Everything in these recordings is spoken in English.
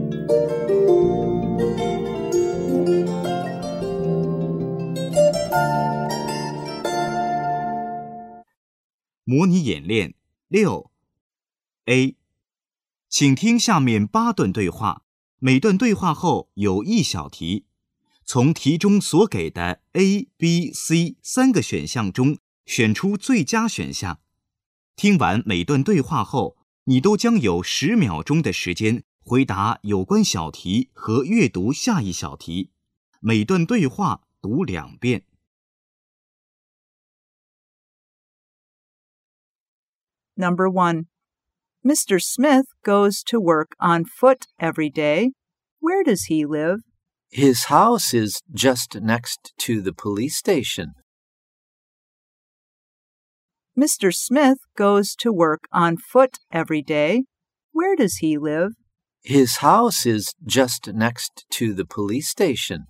模拟演练6 A， 请听下面8段对话，每段对话后有1小题，从题中所给的 A、B、C 3个选项中选出最佳选项。听完每段对话后，你都将有10秒钟的时间回答有关小题和阅读下一小题。每段对话读2遍。 Number 1. Mr. Smith goes to work on foot every day. Where does he live? His house is just next to the police station. Mr. Smith goes to work on foot every day. Where does he live? His house is just next to the police station.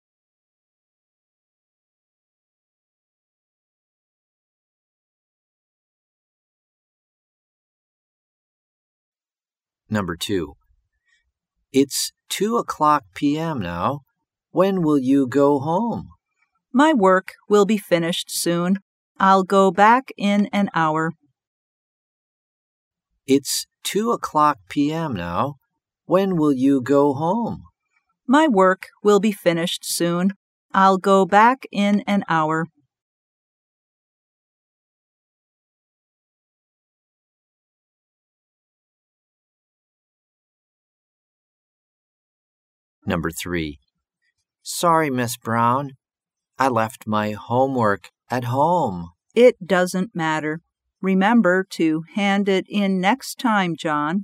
Number 2. It's 2:00 p.m. now. When will you go home? My work will be finished soon. I'll go back in an hour. It's 2:00 p.m. now. When will you go home? My work will be finished soon. I'll go back in an hour. Number 3. Sorry, Miss Brown. I left my homework at home. It doesn't matter. Remember to hand it in next time, John.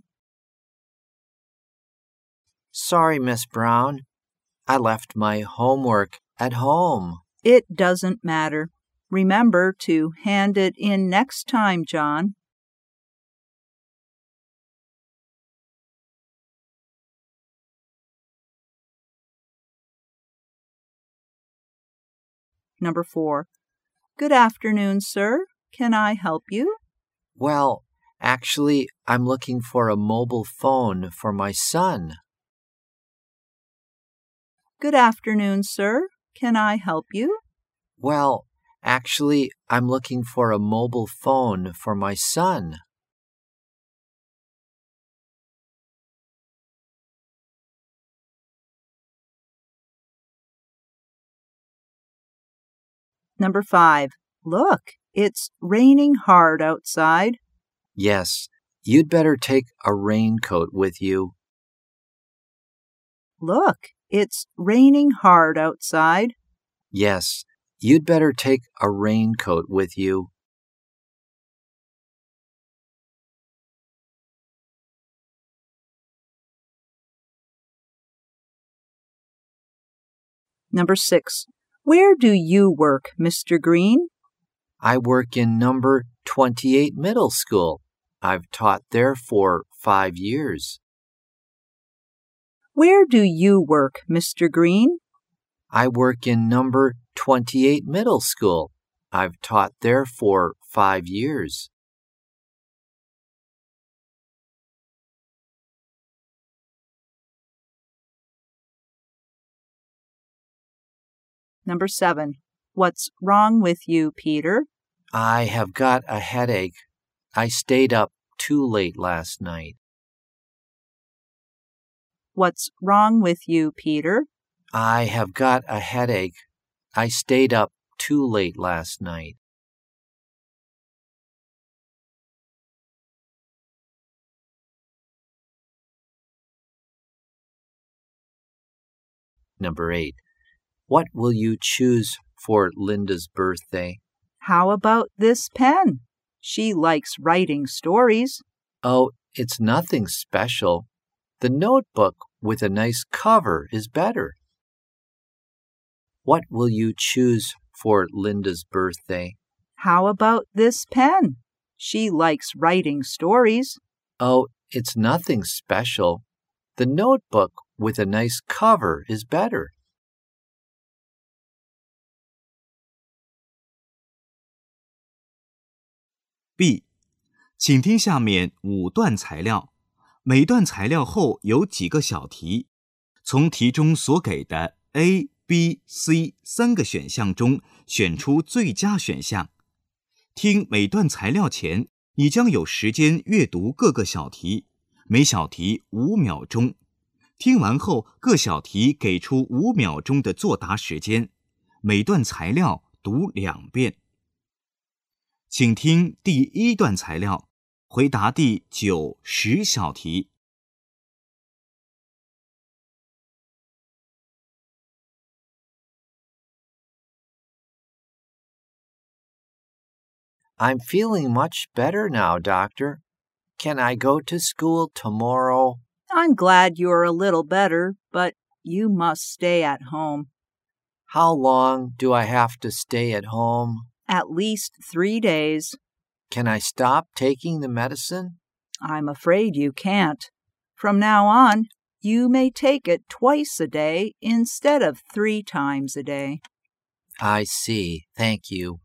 Sorry, Miss Brown. I left my homework at home. It doesn't matter. Remember to hand it in next time, John. Number 4. Good afternoon, sir. Can I help you? Well, actually, I'm looking for a mobile phone for my son. Good afternoon, sir. Can I help you? Well, actually, I'm looking for a mobile phone for my son. Number 5. Look, it's raining hard outside. Yes, you'd better take a raincoat with you. Look, it's raining hard outside. Yes, you'd better take a raincoat with you. Number 6. Where do you work, Mr. Green? I work in number 28 Middle School. I've taught there for 5 years. Where do you work, Mr. Green? I work in number 28 Middle School. I've taught there for 5 years. Number 7. What's wrong with you, Peter? I have got a headache. I stayed up too late last night. What's wrong with you, Peter? I have got a headache. I stayed up too late last night. Number 8. What will you choose for Linda's birthday? How about this pen? She likes writing stories. Oh, it's nothing special. The notebook with a nice cover is better. What will you choose for Linda's birthday? How about this pen? She likes writing stories. Oh, it's nothing special. The notebook with a nice cover is better. B， 请听下面5段材料， 每段材料后有几个小题，从题中所给的 A、B、C 3个选项中选出最佳选项。听每段材料前，你将有时间阅读各个小题，每小题5秒钟。听完后，各小题给出5秒钟的作答时间，每段材料读2遍。请听第1段材料，回答第9、10小题。 I'm feeling much better now, Doctor. Can I go to school tomorrow? I'm glad you're a little better, but you must stay at home. How long do I have to stay at home? At least 3 days. Can I stop taking the medicine? I'm afraid you can't. From now on, you may take it twice a day instead of 3 times a day. I see. Thank you.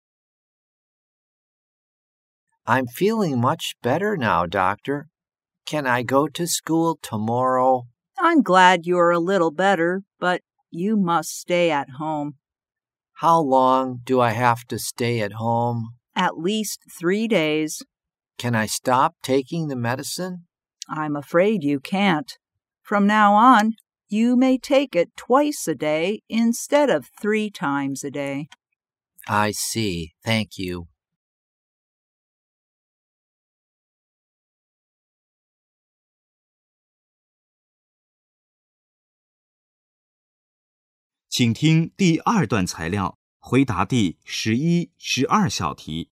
I'm feeling much better now, Doctor. Can I go to school tomorrow? I'm glad you're a little better, but you must stay at home. How long do I have to stay at home? At least 3 days. Can I stop taking the medicine? I'm afraid you can't. From now on, you may take it twice a day instead of 3 times a day. I see. Thank you. 请听第2段材料，回答第11、12小题。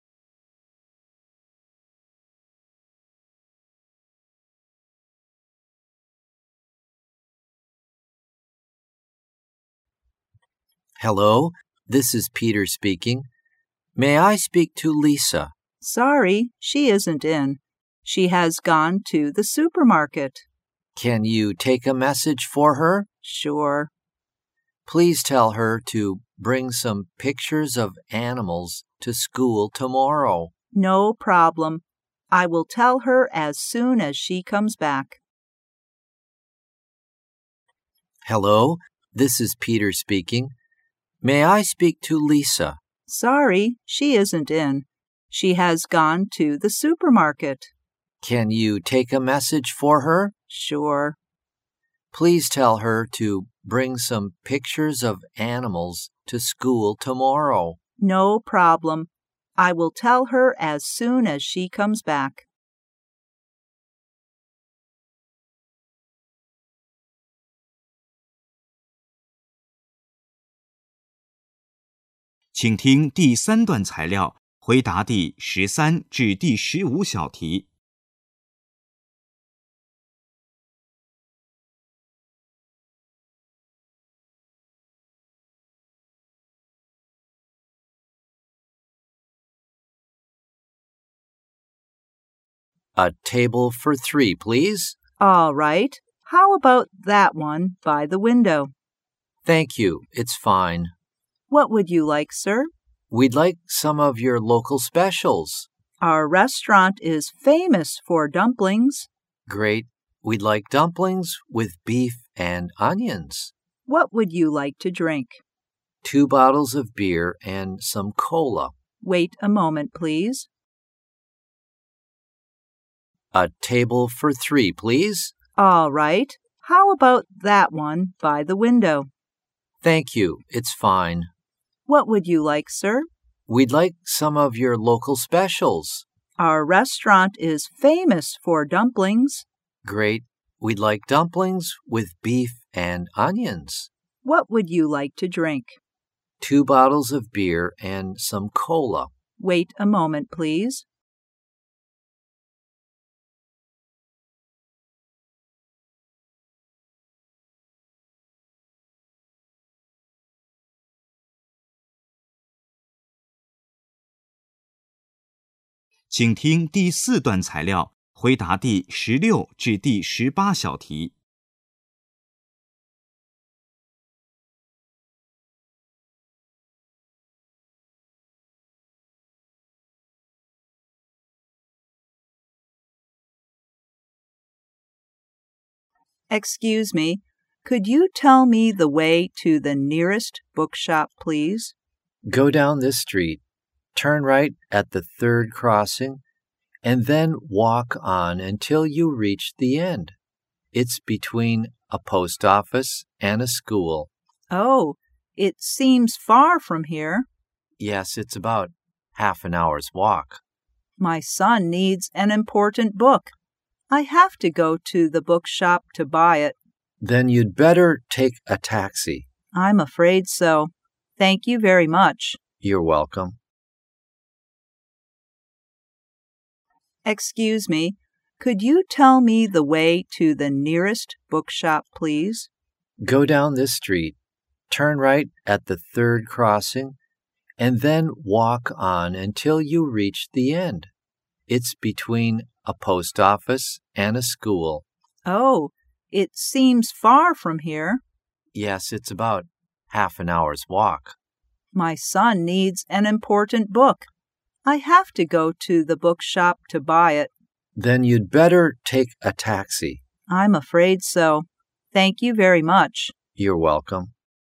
Hello, this is Peter speaking. May I speak to Lisa? Sorry, she isn't in. She has gone to the supermarket. Can you take a message for her? Sure. Please tell her to bring some pictures of animals to school tomorrow. No problem. I will tell her as soon as she comes back. Hello, this is Peter speaking. May I speak to Lisa? Sorry, she isn't in. She has gone to the supermarket. Can you take a message for her? Sure. Please tell her to bring some pictures of animals to school tomorrow. No problem. I will tell her as soon as she comes back. 请听第3段材料，回答第13至第15小题。 A table for 3, please. All right. How about that one by the window? Thank you. It's fine. What would you like, sir? We'd like some of your local specials. Our restaurant is famous for dumplings. Great. We'd like dumplings with beef and onions. What would you like to drink? 2 bottles of beer and some cola. Wait a moment, please. A table for 3, please. All right. How about that one by the window? Thank you. It's fine. What would you like, sir? We'd like some of your local specials. Our restaurant is famous for dumplings. Great. We'd like dumplings with beef and onions. What would you like to drink? 2 bottles of beer and some cola. Wait a moment, please. “请听第4段材料，回答第16至第18小题。 Excuse me, could you tell me the way to the nearest bookshop, please? Go down this street, turn right at the third crossing, and then walk on until you reach the end. It's between a post office and a school. Oh, it seems far from here. Yes, it's about half an hour's walk. My son needs an important book. I have to go to the bookshop to buy it. Then you'd better take a taxi. I'm afraid so. Thank you very much. You're welcome. Excuse me, could you tell me the way to the nearest bookshop, please? Go down this street, turn right at the third crossing, and then walk on until you reach the end. It's between a post office and a school. Oh, it seems far from here. Yes, it's about half an hour's walk. My son needs an important book. I have to go to the bookshop to buy it. Then you'd better take a taxi. I'm afraid so. Thank you very much. You're welcome.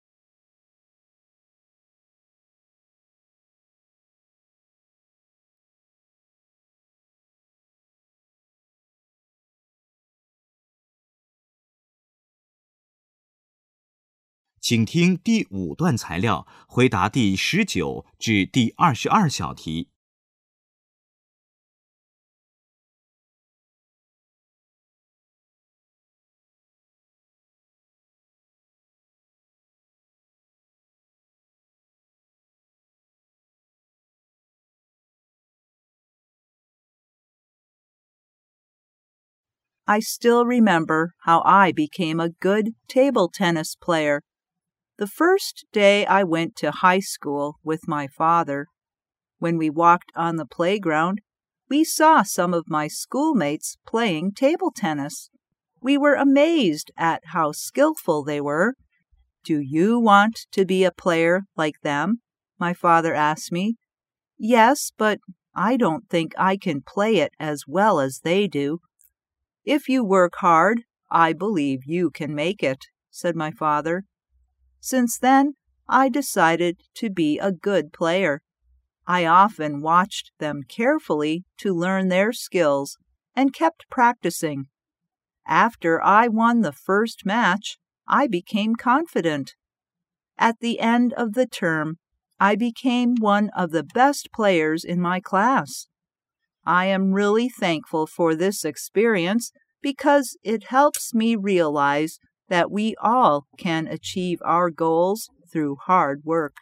请听第5段材料，回答第19至第22小题。 I still remember how I became a good table tennis player. The first day I went to high school with my father. When we walked on the playground, we saw some of my schoolmates playing table tennis. We were amazed at how skillful they were. Do you want to be a player like them? My father asked me. Yes, but I don't think I can play it as well as they do. If you work hard, I believe you can make it, said my father. Since then, I decided to be a good player. I often watched them carefully to learn their skills and kept practicing. After I won the first match, I became confident. At the end of the term, I became one of the best players in my class. I am really thankful for this experience because it helps me realize that we all can achieve our goals through hard work.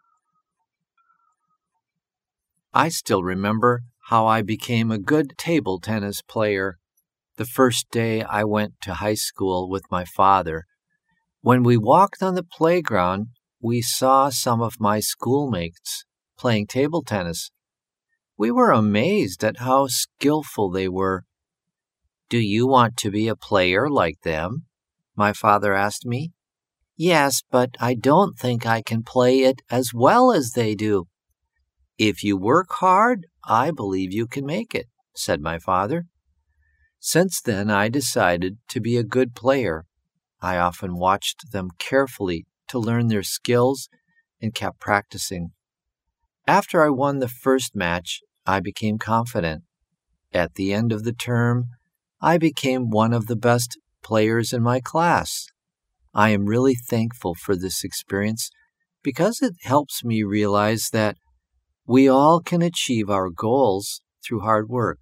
I still remember how I became a good table tennis player. The first day I went to high school with my father. When we walked on the playground, we saw some of my schoolmates playing table tennis. We were amazed at how skillful they were. Do you want to be a player like them? My father asked me. Yes, but I don't think I can play it as well as they do. If you work hard, I believe you can make it, said my father. Since then, I decided to be a good player. I often watched them carefully to learn their skills and kept practicing. After I won the first match, I became confident. At the end of the term, I became one of the best players in my class. I am really thankful for this experience because it helps me realize that we all can achieve our goals through hard work.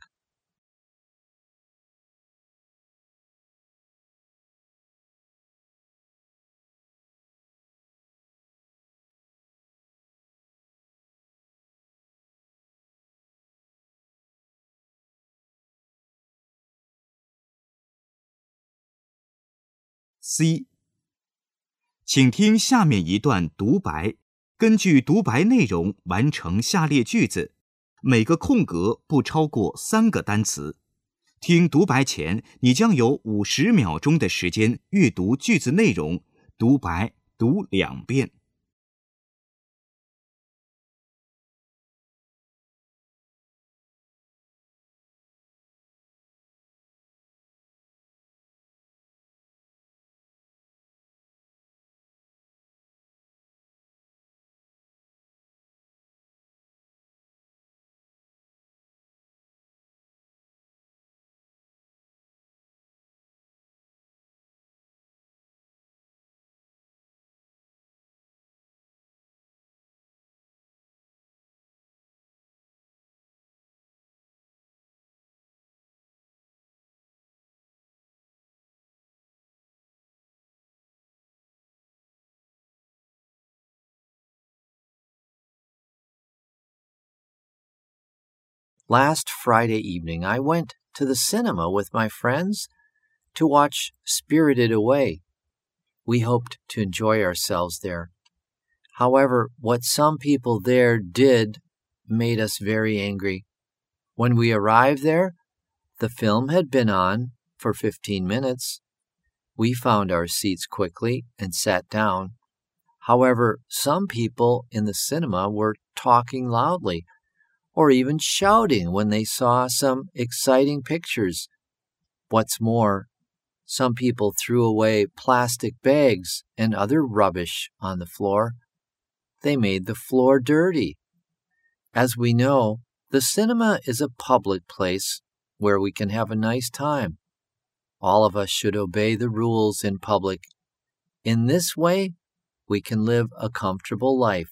C. 请听下面一段独白，根据独白内容完成下列句子，每个空格不超过3个单词。听独白前，你将有50秒钟的时间阅读句子内容，独白读2遍。 Last Friday evening, I went to the cinema with my friends to watch Spirited Away. We hoped to enjoy ourselves there. However, what some people there did made us very angry. When we arrived there, the film had been on for 15 minutes. We found our seats quickly and sat down. However, some people in the cinema were talking loudly or even shouting when they saw some exciting pictures. What's more, some people threw away plastic bags and other rubbish on the floor. They made the floor dirty. As we know, the cinema is a public place where we can have a nice time. All of us should obey the rules in public. In this way, we can live a comfortable life.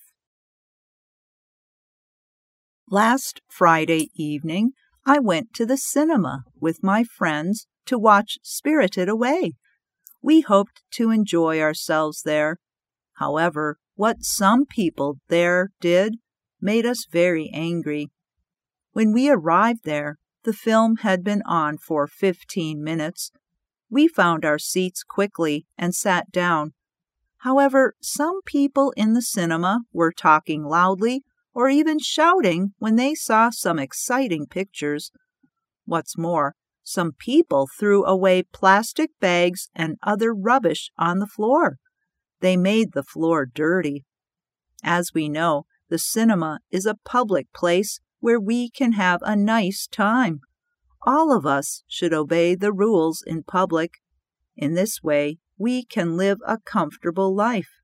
Last Friday evening, I went to the cinema with my friends to watch Spirited Away. We hoped to enjoy ourselves there. However, what some people there did made us very angry. When we arrived there, the film had been on for 15 minutes. We found our seats quickly and sat down. However, some people in the cinema were talking loudly or even shouting when they saw some exciting pictures. What's more, some people threw away plastic bags and other rubbish on the floor. They made the floor dirty. As we know, the cinema is a public place where we can have a nice time. All of us should obey the rules in public. In this way, we can live a comfortable life.